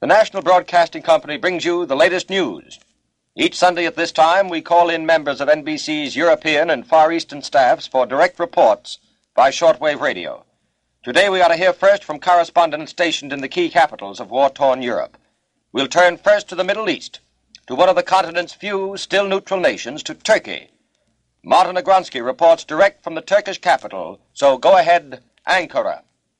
The National Broadcasting Company brings you the latest news. Each Sunday at this time, we call in members of NBC's European and Far Eastern staffs for direct reports by shortwave radio. Today we are to hear first from correspondents stationed in the key capitals of war-torn Europe. We'll turn first to the Middle East, to one of the continent's few still neutral nations, to Turkey. Martin Agronsky reports direct from the Turkish capital, so go ahead, Ankara.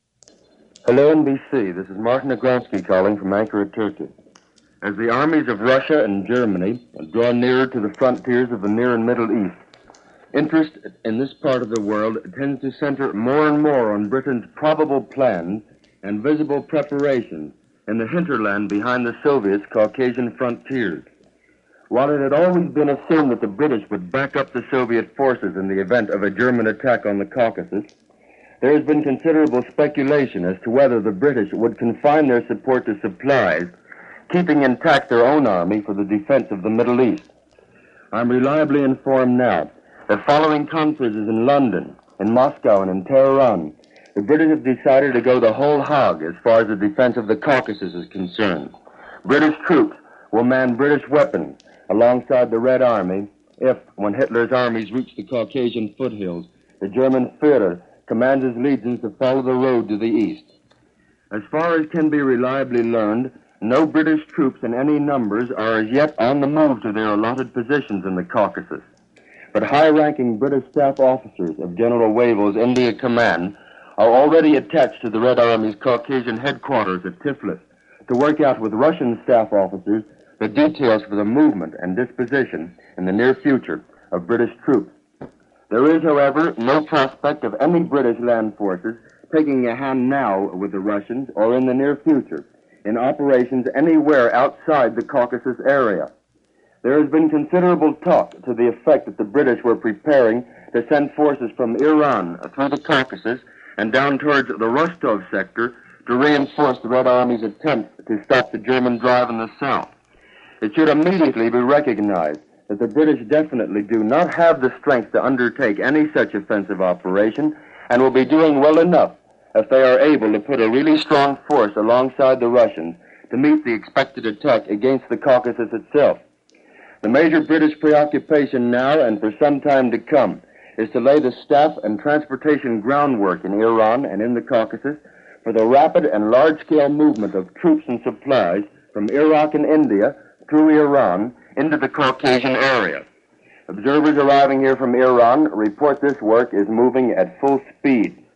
Hello, NBC. This is Martin Agronsky calling from Ankara, Turkey. As the armies of Russia and Germany draw nearer to the frontiers of the Near and Middle East, interest in this part of the world tends to center more and more on Britain's probable plans and visible preparations in the hinterland behind the Soviets' Caucasian frontiers. While it had always been assumed that the British would back up the Soviet forces in the event of a German attack on the Caucasus, there has been considerable speculation as to whether the British would confine their support to supplies, keeping intact their own army for the defense of the Middle East. I'm reliably informed now that following conferences in London, in Moscow, and in Tehran, the British have decided to go the whole hog as far as the defense of the Caucasus is concerned. British troops will man British weapons alongside the Red Army if, when Hitler's armies reach the Caucasian foothills, the German Führer commands his legions to follow the road to the east. As far as can be reliably learned, no British troops in any numbers are as yet on the move to their allotted positions in the Caucasus. But high-ranking British staff officers of General Wavel's India Command are already attached to the Red Army's Caucasian headquarters at Tiflis to work out with Russian staff officers the details for the movement and disposition in the near future of British troops. There is, however, no prospect of any British land forces taking a hand now with the Russians or in the near future in operations anywhere outside the Caucasus area. There has been considerable talk to the effect that the British were preparing to send forces from Iran through the Caucasus and down towards the Rostov sector to reinforce the Red Army's attempt to stop the German drive in the south. It should immediately be recognized that the British definitely do not have the strength to undertake any such offensive operation and will be doing well enough if they are able to put a really strong force alongside the Russians to meet the expected attack against the Caucasus itself. The major British preoccupation now and for some time to come is to lay the staff and transportation groundwork in Iran and in the Caucasus for the rapid and large-scale movement of troops and supplies from Iraq and India through Iran into the Caucasian area. Observers arriving here from Iran report this work is moving at full speed.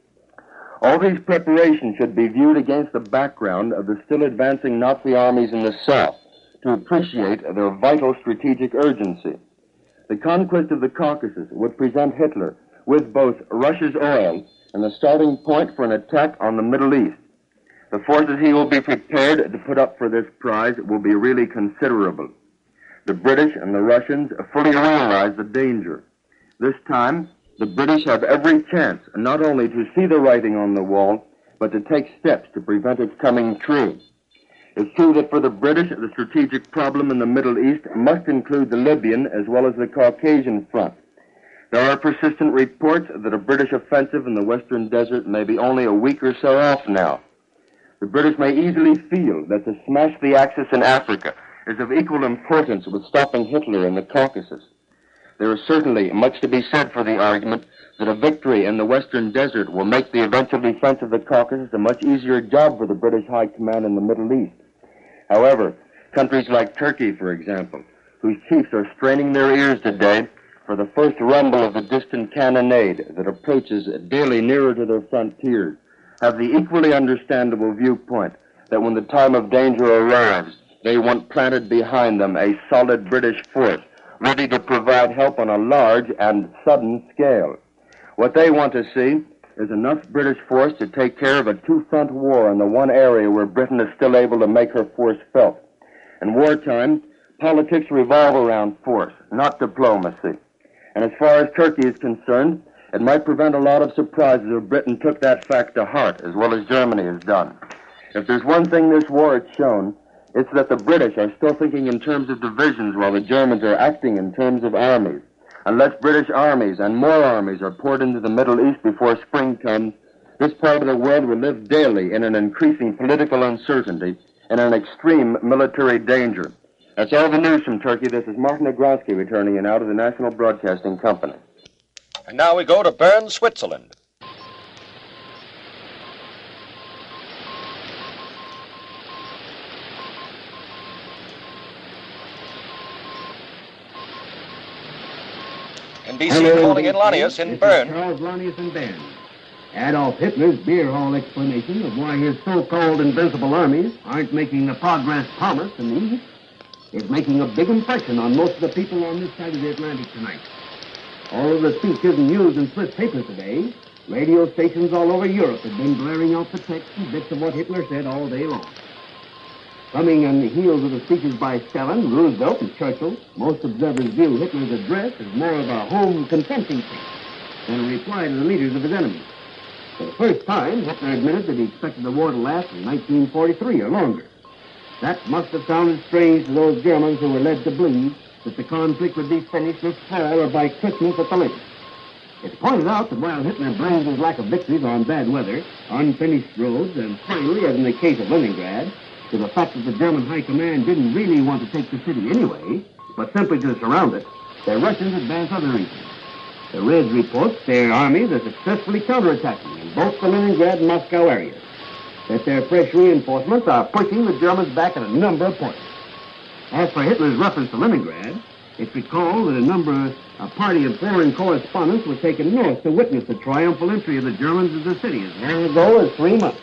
All these preparations should be viewed against the background of the still advancing Nazi armies in the south to appreciate their vital strategic urgency. The conquest of the Caucasus would present Hitler with both Russia's oil and the starting point for an attack on the Middle East. The forces he will be prepared to put up for this prize will be really considerable. The British and the Russians fully realize the danger. This time, the British have every chance not only to see the writing on the wall, but to take steps to prevent its coming true. It's true that for the British, the strategic problem in the Middle East must include the Libyan as well as the Caucasian front. There are persistent reports that a British offensive in the Western Desert may be only a week or so off now. The British may easily feel that to smash the Axis in Africa is of equal importance with stopping Hitler in the Caucasus. There is certainly much to be said for the argument that a victory in the Western Desert will make the eventual defense of the Caucasus a much easier job for the British High Command in the Middle East. However, countries like Turkey, for example, whose chiefs are straining their ears today for the first rumble of the distant cannonade that approaches daily nearer to their frontiers, have the equally understandable viewpoint that when the time of danger arrives, they want planted behind them a solid British force ready to provide help on a large and sudden scale. What they want to see is enough British force to take care of a two-front war in the one area where Britain is still able to make her force felt. In wartime, politics revolve around force, not diplomacy. And as far as Turkey is concerned, it might prevent a lot of surprises if Britain took that fact to heart, as well as Germany has done. If there's one thing this war has shown, it's that the British are still thinking in terms of divisions while the Germans are acting in terms of armies. Unless British armies and more armies are poured into the Middle East before spring comes, this part of the world will live daily in an increasing political uncertainty and in extreme military danger. That's all the news from Turkey. This is Martin Agronsky returning in out of the National Broadcasting Company. And now we go to Bern, Switzerland. NBC calling in Lanius in Bern. Charles Lanius in Bern. Adolf Hitler's beer hall explanation of why his so-called invincible armies aren't making the progress promised in the East is making a big impression on most of the people on this side of the Atlantic tonight. All of the speeches and news in Swiss papers today, radio stations all over Europe have been blaring out the text and bits of what Hitler said all day long. Coming on the heels of the speeches by Stalin, Roosevelt, and Churchill, most observers view Hitler's address as more of a home confronting speech than a reply to the leaders of his enemies. For the first time, Hitler admitted that he expected the war to last in 1943 or longer. That must have sounded strange to those Germans who were led to believe that the conflict would be finished this fall or by Christmas at the latest. It's pointed out that while Hitler blames his lack of victories on bad weather, unfinished roads, and finally, as in the case of Leningrad, to the fact that the German high command didn't really want to take the city anyway, but simply to surround it, the Russians advance other reasons. The Reds report their armies are successfully counterattacking in both the Leningrad and Moscow areas, that their fresh reinforcements are pushing the Germans back at a number of points. As for Hitler's reference to Leningrad, it's recalled that a party of foreign correspondents were taken north to witness the triumphal entry of the Germans into the city as long ago as 3 months.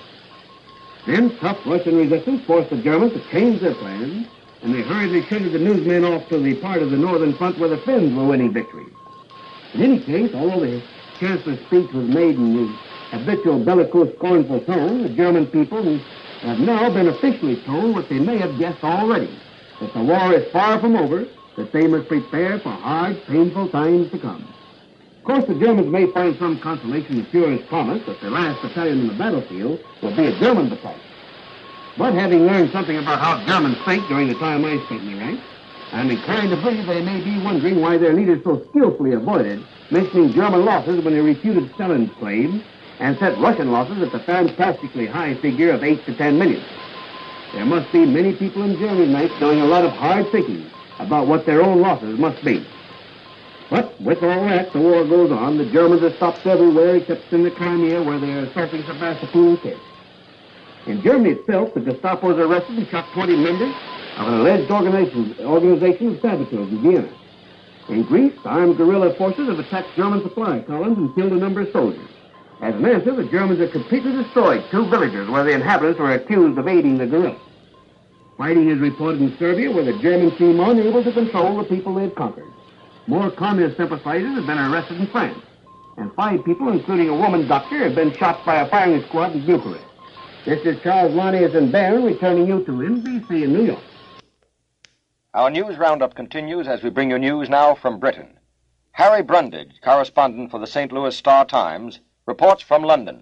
Then tough Russian resistance forced the Germans to change their plans, and they hurriedly shunted the newsmen off to the part of the northern front where the Finns were winning victories. In any case, although the Chancellor's speech was made in his habitual bellicose, scornful tone, the German people have now been officially told what they may have guessed already, that the war is far from over, that they must prepare for hard, painful times to come. Of course, the Germans may find some consolation in Fuhrer's promise that their last battalion in the battlefield will be a German battalion. But having learned something about how Germans think during the time I spent in the ranks, I'm inclined to believe they may be wondering why their leaders so skillfully avoided mentioning German losses when they refuted Stalin's claims and set Russian losses at the fantastically high figure of 8 to 10 million. There must be many people in Germany tonight doing a lot of hard thinking about what their own losses must be. But with all that, the war goes on. The Germans are stopped everywhere except in the Crimea, where they are assaulting Sebastopol and in Germany itself, the Gestapo has arrested and shot 20 members of an alleged organization of saboteurs in Vienna. In Greece, armed guerrilla forces have attacked German supply columns and killed a number of soldiers. As an answer, the Germans have completely destroyed 2 villages where the inhabitants were accused of aiding the guerrillas. Fighting is reported in Serbia, where the Germans seem unable to control the people they have conquered. More communist sympathizers have been arrested in France, and 5 people, including a woman doctor, have been shot by a firing squad in Bucharest. This is Charles Lanius in Bern, returning you to NBC in New York. Our news roundup continues as we bring you news now from Britain. Harry Brundage, correspondent for the St. Louis Star-Times, reports from London.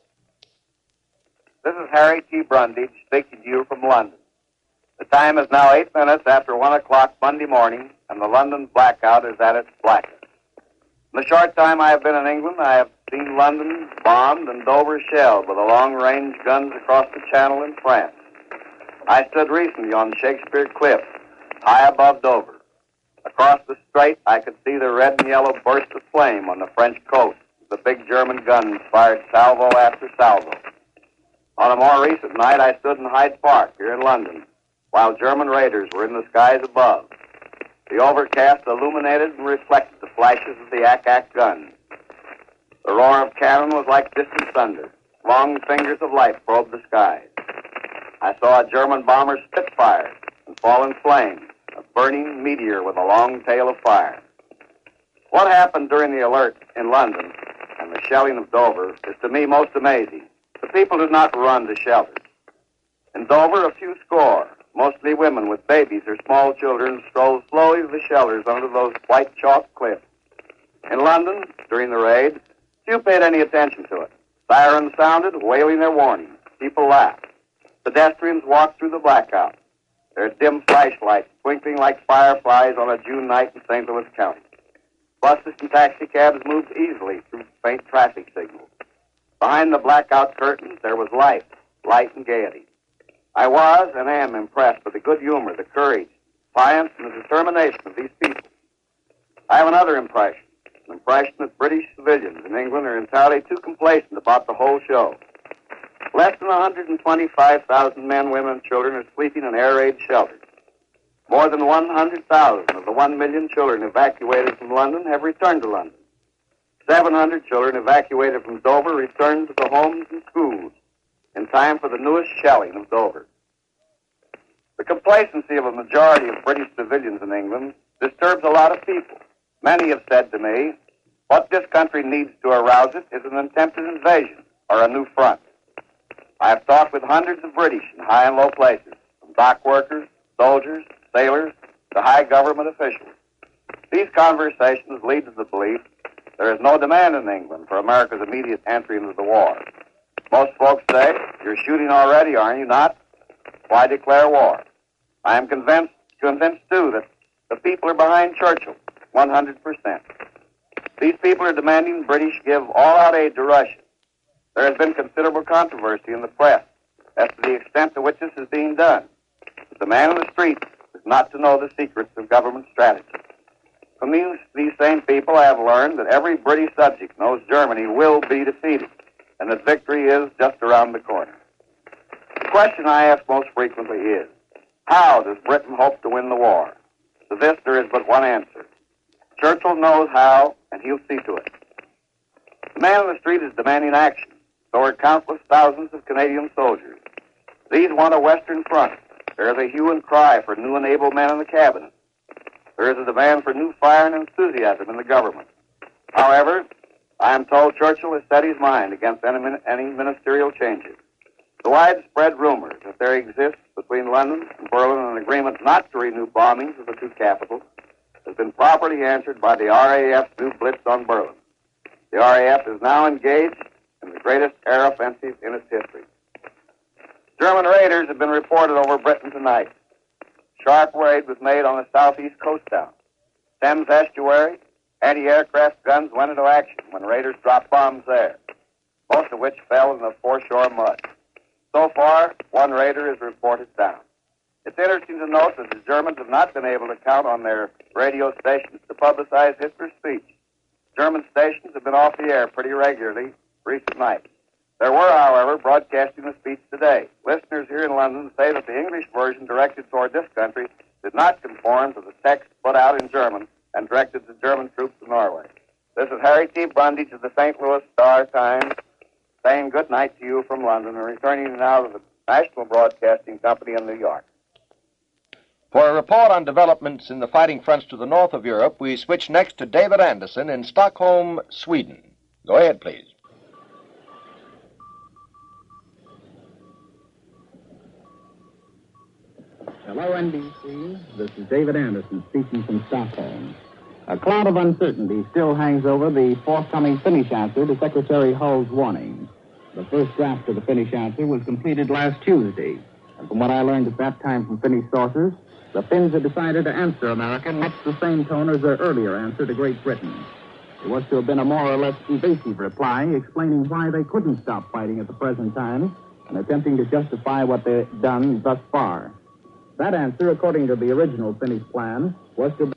This is Harry T. Brundage speaking to you from London. The time is now 8 minutes after 1 o'clock Monday morning, and the London blackout is at its blackest. In the short time I have been in England, I have seen London bombed and Dover shelled with the long-range guns across the Channel in France. I stood recently on Shakespeare Cliff, high above Dover. Across the strait, I could see the red and yellow burst of flame on the French coast. The big German guns fired salvo after salvo. On a more recent night, I stood in Hyde Park here in London, while German raiders were in the skies above. The overcast illuminated and reflected the flashes of the ack-ack guns. The roar of cannon was like distant thunder. Long fingers of light probed the skies. I saw a German bomber Spitfire and fall in flames, a burning meteor with a long tail of fire. What happened during the alert in London and the shelling of Dover is to me most amazing. The people did not run to shelter. In Dover, a few score, mostly women with babies or small children, strolled slowly to the shelters under those white chalk cliffs. In London, during the raid, few paid any attention to it. Sirens sounded, wailing their warning. People laughed. Pedestrians walked through the blackout, their dim flashlights twinkling like fireflies on a June night in St. Louis County. Buses and taxicabs moved easily through faint traffic signals. Behind the blackout curtains, there was life, light and gaiety. I was and am impressed with the good humor, the courage, defiance, and the determination of these people. I have another impression, an impression that British civilians in England are entirely too complacent about the whole show. Less than 125,000 men, women, and children are sleeping in air-raid shelters. More than 100,000 of the 1 million children evacuated from London have returned to London. 700 children evacuated from Dover returned to the homes and schools in time for the newest shelling of Dover. The complacency of a majority of British civilians in England disturbs a lot of people. Many have said to me, what this country needs to arouse it is an attempted invasion or a new front. I have talked with hundreds of British in high and low places, from dock workers, soldiers, sailors, to high government officials. These conversations lead to the belief there is no demand in England for America's immediate entry into the war. Most folks say, you're shooting already, are you not? Why declare war? I am convinced too, that the people are behind Churchill, 100%. These people are demanding the British give all-out aid to Russia. There has been considerable controversy in the press as to the extent to which this is being done. But the man in the street is not to know the secrets of government strategy. From these same people, I have learned that every British subject knows Germany will be defeated and that victory is just around the corner. The question I ask most frequently is, how does Britain hope to win the war? To this, there is but one answer. Churchill knows how, and he'll see to it. The man in the street is demanding action. So are countless thousands of Canadian soldiers. These want a Western front. There is a hue and cry for new and able men in the cabinet. There is a demand for new fire and enthusiasm in the government. However, I am told Churchill has set his mind against any ministerial changes. The widespread rumors that there exists between London and Berlin an agreement not to renew bombings of the two capitals has been properly answered by the RAF's new blitz on Berlin. The RAF is now engaged in the greatest air offensive in its history. German raiders have been reported over Britain tonight. Sharp raid was made on the southeast coast town. Thames estuary, anti-aircraft guns went into action when raiders dropped bombs there, most of which fell in the foreshore mud. So far, one raider is reported down. It's interesting to note that the Germans have not been able to count on their radio stations to publicize Hitler's speech. German stations have been off the air pretty regularly recent nights. There were, however, broadcasting the speech today. Listeners here in London say that the English version directed toward this country did not conform to the text put out in German and directed to German troops in Norway. This is Harry T. Brundage of the St. Louis Star-Times saying good night to you from London and returning now to the National Broadcasting Company in New York. For a report on developments in the fighting fronts to the north of Europe, we switch next to David Anderson in Stockholm, Sweden. Go ahead, please. Hello, NBC. This is David Anderson speaking from Stockholm. A cloud of uncertainty still hangs over the forthcoming Finnish answer to Secretary Hull's warning. The first draft of the Finnish answer was completed last Tuesday. And from what I learned at that time from Finnish sources, the Finns had decided to answer America in much the same tone as their earlier answer to Great Britain. It was to have been a more or less evasive reply explaining why they couldn't stop fighting at the present time and attempting to justify what they'd done thus far. That answer, according to the original Finnish plan, was to be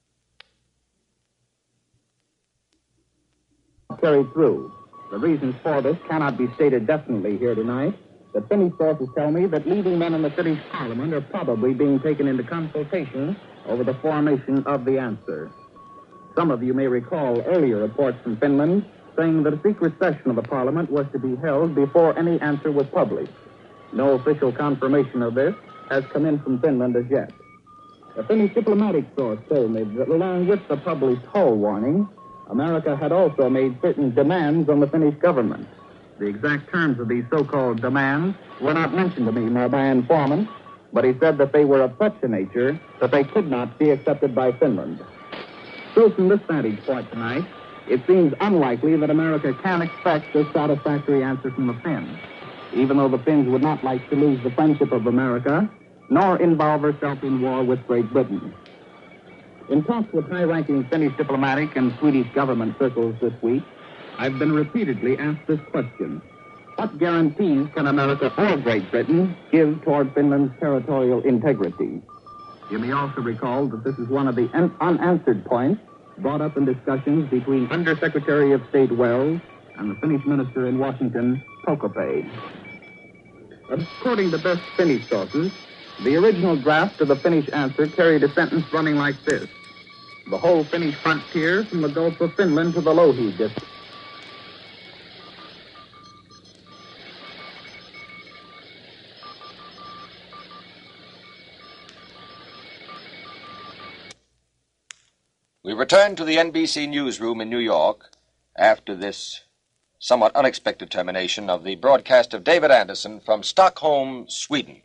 carried through. The reasons for this cannot be stated definitely here tonight. The Finnish sources tell me that leading men in the Finnish Parliament are probably being taken into consultation over the formation of the answer. Some of you may recall earlier reports from Finland saying that a secret session of the Parliament was to be held before any answer was published. No official confirmation of this has come in from Finland as yet. A Finnish diplomatic source told me that along with the published Hull warning, America had also made certain demands on the Finnish government. The exact terms of these so-called demands were not mentioned to me nor by informant, but he said that they were of such a nature that they could not be accepted by Finland. So from this vantage point tonight, it seems unlikely that America can expect a satisfactory answer from the Finns, even though the Finns would not like to lose the friendship of America, nor involve herself in war with Great Britain. In talks with high-ranking Finnish diplomatic and Swedish government circles this week, I've been repeatedly asked this question. What guarantees can America or Great Britain give toward Finland's territorial integrity? You may also recall that this is one of the unanswered points brought up in discussions between Undersecretary of State Wells and the Finnish minister in Washington, Prokopy. According to best Finnish sources, the original draft of the Finnish answer carried a sentence running like this: the whole Finnish frontier from the Gulf of Finland to the Lohi district. We return to the NBC newsroom in New York after this somewhat unexpected termination of the broadcast of David Anderson from Stockholm, Sweden.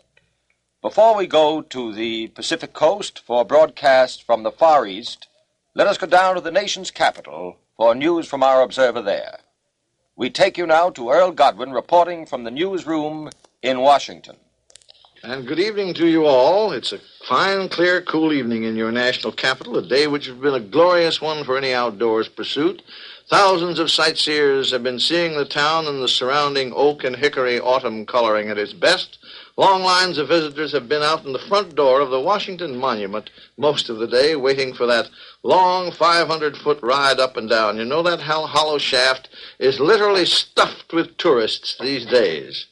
Before we go to the Pacific Coast for broadcast from the Far East, let us go down to the nation's capital for news from our observer there. We take you now to Earl Godwin reporting from the newsroom in Washington. And good evening to you all. It's a fine, clear, cool evening in your national capital, a day which has been a glorious one for any outdoors pursuit. Thousands of sightseers have been seeing the town and the surrounding oak and hickory autumn coloring at its best. Long lines of visitors have been out in the front door of the Washington Monument most of the day, waiting for that long 500-foot ride up and down. You know, that hollow shaft is literally stuffed with tourists these days.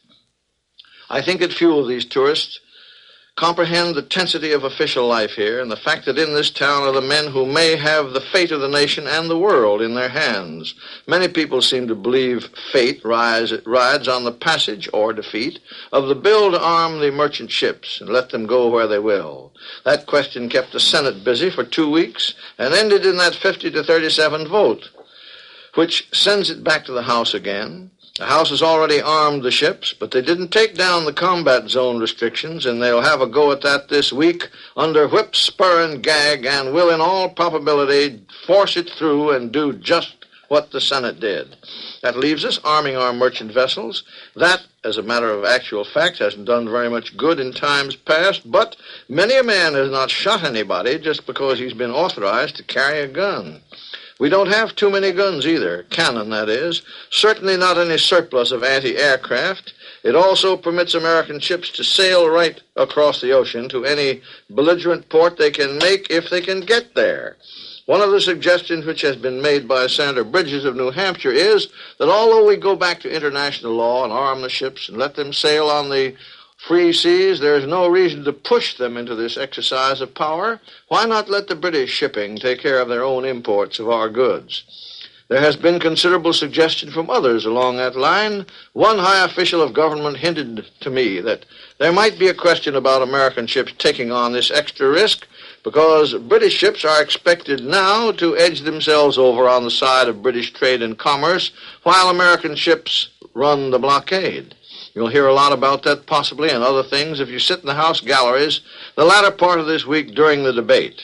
I think that few of these tourists comprehend the tensity of official life here and the fact that in this town are the men who may have the fate of the nation and the world in their hands. Many people seem to believe fate rides on the passage or defeat of the bill to arm the merchant ships and let them go where they will. That question kept the Senate busy for 2 weeks and ended in that 50-37 vote, which sends it back to the House again. The House has already armed the ships, but they didn't take down the combat zone restrictions, and they'll have a go at that this week under whip, spur, and gag, and will in all probability force it through and do just what the Senate did. That leaves us arming our merchant vessels. That, as a matter of actual fact, hasn't done very much good in times past, but many a man has not shot anybody just because he's been authorized to carry a gun. We don't have too many guns either, cannon that is, certainly not any surplus of anti-aircraft. It also permits American ships to sail right across the ocean to any belligerent port they can make if they can get there. One of the suggestions which has been made by Senator Bridges of New Hampshire is that although we go back to international law and arm the ships and let them sail on the free seas, there is no reason to push them into this exercise of power. Why not let the British shipping take care of their own imports of our goods? There has been considerable suggestion from others along that line. One high official of government hinted to me that there might be a question about American ships taking on this extra risk because British ships are expected now to edge themselves over on the side of British trade and commerce while American ships run the blockade. You'll hear a lot about that possibly and other things if you sit in the House galleries the latter part of this week during the debate.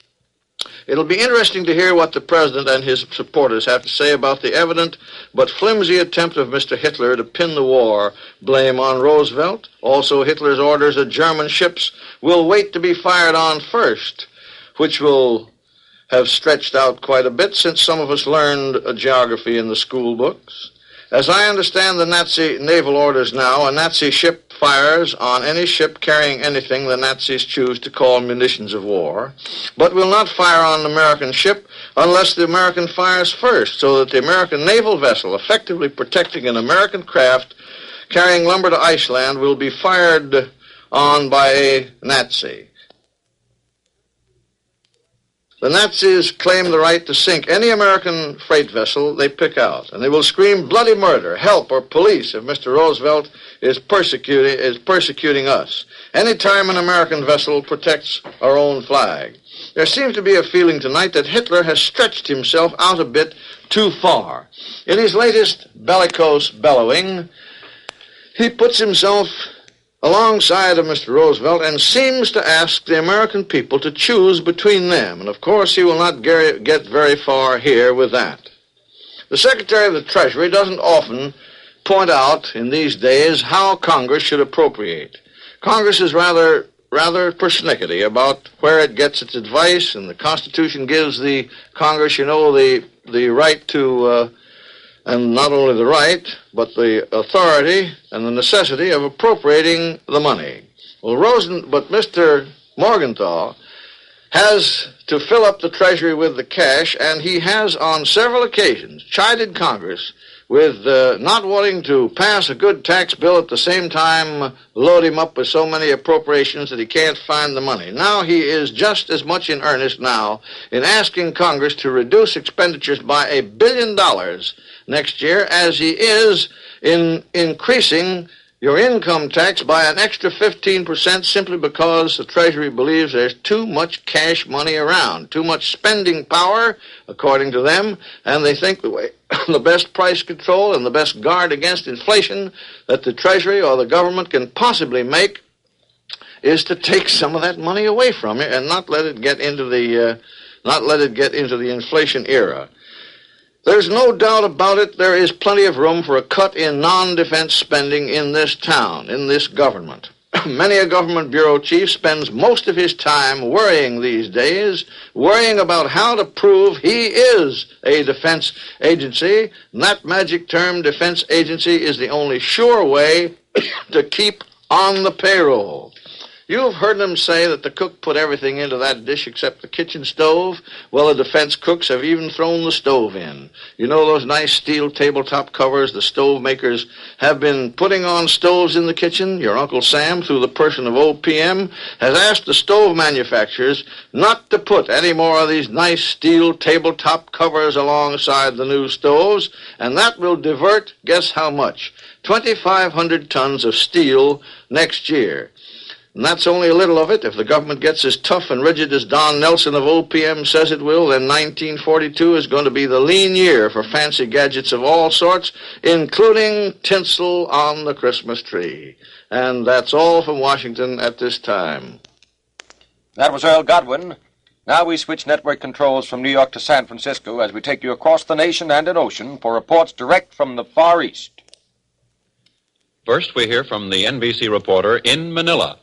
It'll be interesting to hear what the President and his supporters have to say about the evident but flimsy attempt of Mr. Hitler to pin the war blame on Roosevelt. Also, Hitler's orders that German ships will wait to be fired on first, which will have stretched out quite a bit since some of us learned geography in the school books. As I understand the Nazi naval orders now, a Nazi ship fires on any ship carrying anything the Nazis choose to call munitions of war, but will not fire on an American ship unless the American fires first, so that the American naval vessel effectively protecting an American craft carrying lumber to Iceland will be fired on by a Nazi. The Nazis claim the right to sink any American freight vessel they pick out, and they will scream bloody murder, help, or police if Mr. Roosevelt is persecuting us. Any time an American vessel protects our own flag. There seems to be a feeling tonight that Hitler has stretched himself out a bit too far. In his latest bellicose bellowing, he puts himself alongside of Mr. Roosevelt and seems to ask the American people to choose between them. And, of course, he will not get very far here with that. The Secretary of the Treasury doesn't often point out in these days how Congress should appropriate. Congress is rather persnickety about where it gets its advice, and the Constitution gives the Congress, the right to and not only the right, but the authority and the necessity of appropriating the money. Well, but Mr. Morgenthau has to fill up the Treasury with the cash, and he has on several occasions chided Congress with not wanting to pass a good tax bill at the same time load him up with so many appropriations that he can't find the money. Now he is just as much in earnest now in asking Congress to reduce expenditures by $1 billion next year as he is in increasing your income tax by an extra 15% simply because the Treasury believes there's too much cash money around, too much spending power, according to them, and they think the best price control and the best guard against inflation that the Treasury or the government can possibly make is to take some of that money away from you and not let it get into the inflation era. There's no doubt about it, there is plenty of room for a cut in non-defense spending in this town, in this government. Many a government bureau chief spends most of his time worrying these days, worrying about how to prove he is a defense agency. And that magic term, defense agency, is the only sure way to keep on the payroll. You've heard them say that the cook put everything into that dish except the kitchen stove. Well, the defense cooks have even thrown the stove in. You know those nice steel tabletop covers the stove makers have been putting on stoves in the kitchen? Your Uncle Sam, through the person of OPM, has asked the stove manufacturers not to put any more of these nice steel tabletop covers alongside the new stoves, and that will divert, guess how much? 2,500 tons of steel next year. And that's only a little of it. If the government gets as tough and rigid as Don Nelson of OPM says it will, then 1942 is going to be the lean year for fancy gadgets of all sorts, including tinsel on the Christmas tree. And that's all from Washington at this time. That was Earl Godwin. Now we switch network controls from New York to San Francisco as we take you across the nation and an ocean for reports direct from the Far East. First, we hear from the NBC reporter in Manila.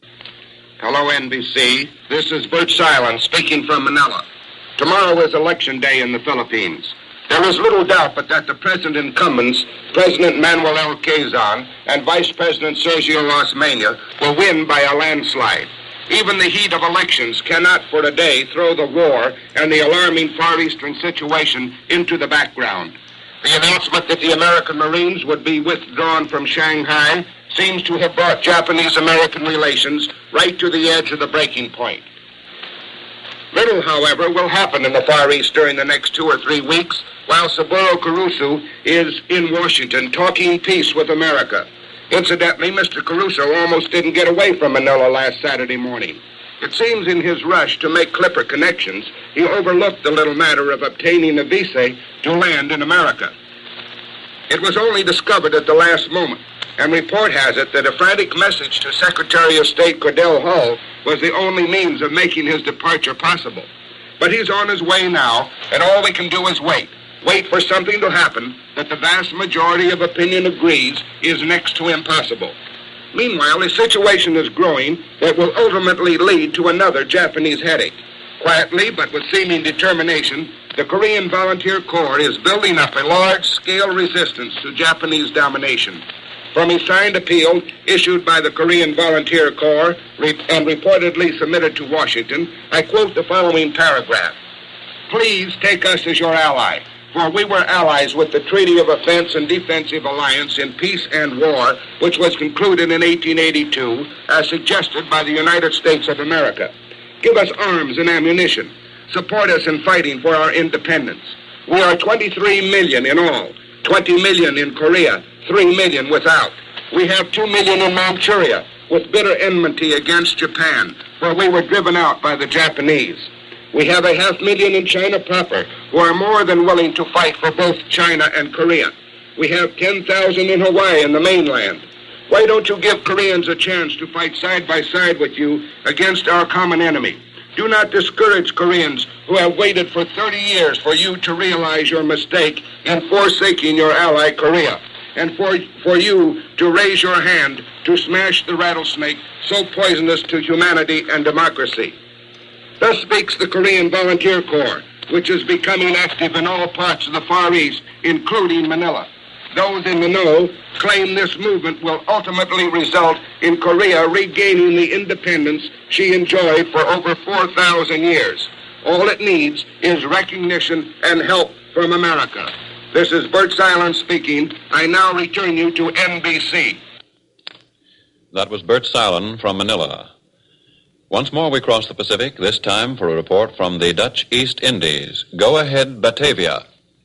Hello, NBC. This is Bert Silence speaking from Manila. Tomorrow is Election Day in the Philippines. There is little doubt but that the president incumbents, President Manuel L. Quezon and Vice President Sergio Osmeña, will win by a landslide. Even the heat of elections cannot for a day throw the war and the alarming Far Eastern situation into the background. The announcement that the American Marines would be withdrawn from Shanghai seems to have brought Japanese-American relations right to the edge of the breaking point. Little, however, will happen in the Far East during the next 2 or 3 weeks while Saburo Caruso is in Washington talking peace with America. Incidentally, Mr. Caruso almost didn't get away from Manila last Saturday morning. It seems in his rush to make Clipper connections, he overlooked the little matter of obtaining a visa to land in America. It was only discovered at the last moment, and report has it that a frantic message to Secretary of State Cordell Hull was the only means of making his departure possible. But he's on his way now, and all we can do is wait. Wait for something to happen that the vast majority of opinion agrees is next to impossible. Meanwhile, a situation is growing that will ultimately lead to another Japanese headache. Quietly, but with seeming determination, the Korean Volunteer Corps is building up a large-scale resistance to Japanese domination. From a signed appeal issued by the Korean Volunteer Corps and reportedly submitted to Washington, I quote the following paragraph. Please take us as your ally, for we were allies with the Treaty of Offense and Defensive Alliance in Peace and War, which was concluded in 1882, as suggested by the United States of America. Give us arms and ammunition. Support us in fighting for our independence. We are 23 million in all, 20 million in Korea, 3 million without. We have 2 million in Manchuria, with bitter enmity against Japan, where we were driven out by the Japanese. We have 500,000 in China proper, who are more than willing to fight for both China and Korea. We have 10,000 in Hawaii and the mainland. Why don't you give Koreans a chance to fight side by side with you against our common enemy? Do not discourage Koreans who have waited for 30 years for you to realize your mistake in forsaking your ally Korea, and for you to raise your hand to smash the rattlesnake so poisonous to humanity and democracy. Thus speaks the Korean Volunteer Corps, which is becoming active in all parts of the Far East, including Manila. Those in the know claim this movement will ultimately result in Korea regaining the independence she enjoyed for over 4,000 years. All it needs is recognition and help from America. This is Bert Silence speaking. I now return you to NBC. That was Bert Silence from Manila. Once more we cross the Pacific, this time for a report from the Dutch East Indies. Go ahead, Batavia.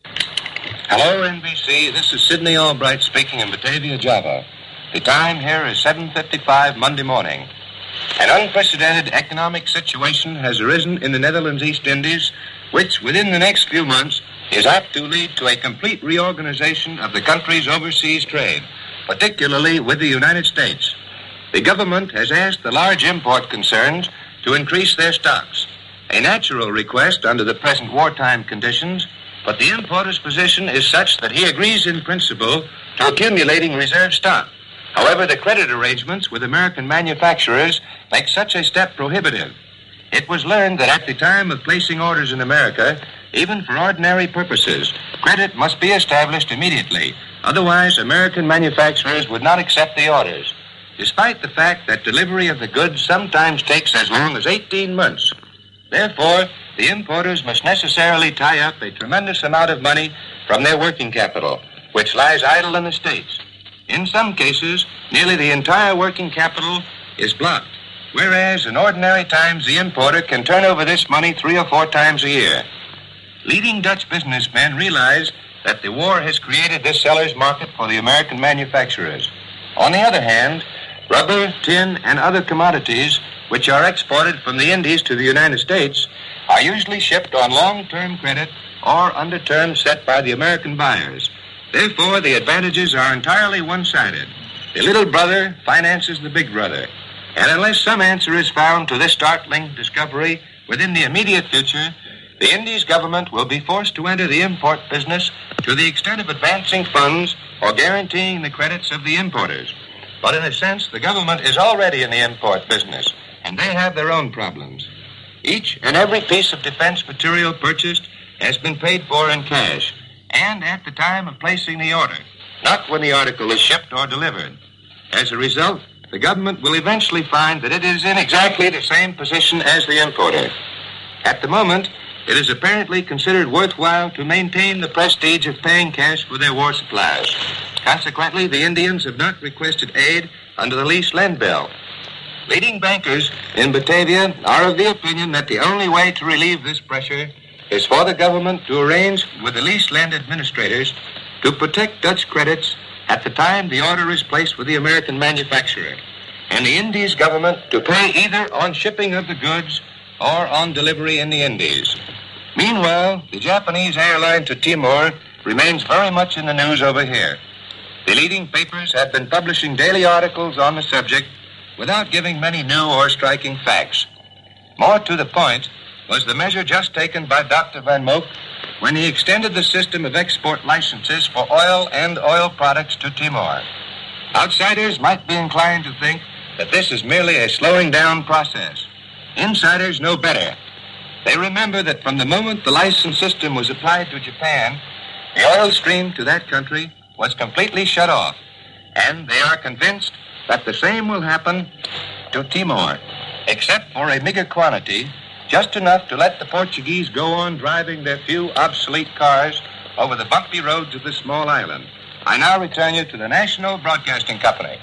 Hello, NBC. This is Sidney Albright speaking in Batavia, Java. The time here is 7:55 Monday morning. An unprecedented economic situation has arisen in the Netherlands East Indies, which within the next few months is apt to lead to a complete reorganization of the country's overseas trade, particularly with the United States. The government has asked the large import concerns to increase their stocks, a natural request under the present wartime conditions, but the importer's position is such that he agrees in principle to accumulating reserve stock. However, the credit arrangements with American manufacturers make such a step prohibitive. It was learned that at the time of placing orders in America, even for ordinary purposes, credit must be established immediately. Otherwise, American manufacturers would not accept the orders, despite the fact that delivery of the goods sometimes takes as long as 18 months. Therefore, the importers must necessarily tie up a tremendous amount of money from their working capital, which lies idle in the States. In some cases, nearly the entire working capital is blocked, whereas in ordinary times the importer can turn over this money 3 or 4 times a year. Leading Dutch businessmen realize that the war has created this seller's market for the American manufacturers. On the other hand, rubber, tin, and other commodities which are exported from the Indies to the United States are usually shipped on long-term credit or under terms set by the American buyers. Therefore, the advantages are entirely one-sided. The little brother finances the big brother. And unless some answer is found to this startling discovery within the immediate future, the Indies government will be forced to enter the import business to the extent of advancing funds or guaranteeing the credits of the importers. But in a sense, the government is already in the import business, and they have their own problems. Each and every piece of defense material purchased has been paid for in cash, and at the time of placing the order, not when the article is shipped or delivered. As a result, the government will eventually find that it is in exactly the same position as the importer. At the moment, it is apparently considered worthwhile to maintain the prestige of paying cash for their war supplies. Consequently, the Indians have not requested aid under the lease-lend bill. Leading bankers in Batavia are of the opinion that the only way to relieve this pressure is for the government to arrange with the lease-lend administrators to protect Dutch credits at the time the order is placed with the American manufacturer, and the Indies government to pay either on shipping of the goods or on delivery in the Indies. Meanwhile, the Japanese airline to Timor remains very much in the news over here. The leading papers have been publishing daily articles on the subject without giving many new or striking facts. More to the point was the measure just taken by Dr. Van Mook when he extended the system of export licenses for oil and oil products to Timor. Outsiders might be inclined to think that this is merely a slowing down process. Insiders know better. They remember that from the moment the license system was applied to Japan, the oil stream to that country was completely shut off, and they are convinced that the same will happen to Timor, except for a meager quantity, just enough to let the Portuguese go on driving their few obsolete cars over the bumpy roads of this small island. I now return you to the National Broadcasting Company.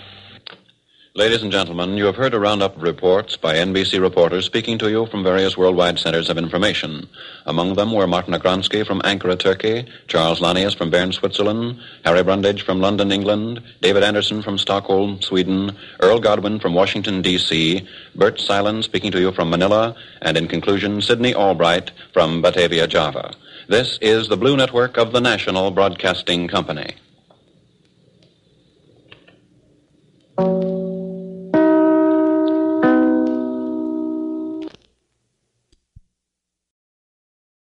Ladies and gentlemen, you have heard a roundup of reports by NBC reporters speaking to you from various worldwide centers of information. Among them were Martin Agronsky from Ankara, Turkey, Charles Lanius from Bern, Switzerland, Harry Brundage from London, England, David Anderson from Stockholm, Sweden, Earl Godwin from Washington, D.C., Bert Silence speaking to you from Manila, and in conclusion, Sidney Albright from Batavia, Java. This is the Blue Network of the National Broadcasting Company.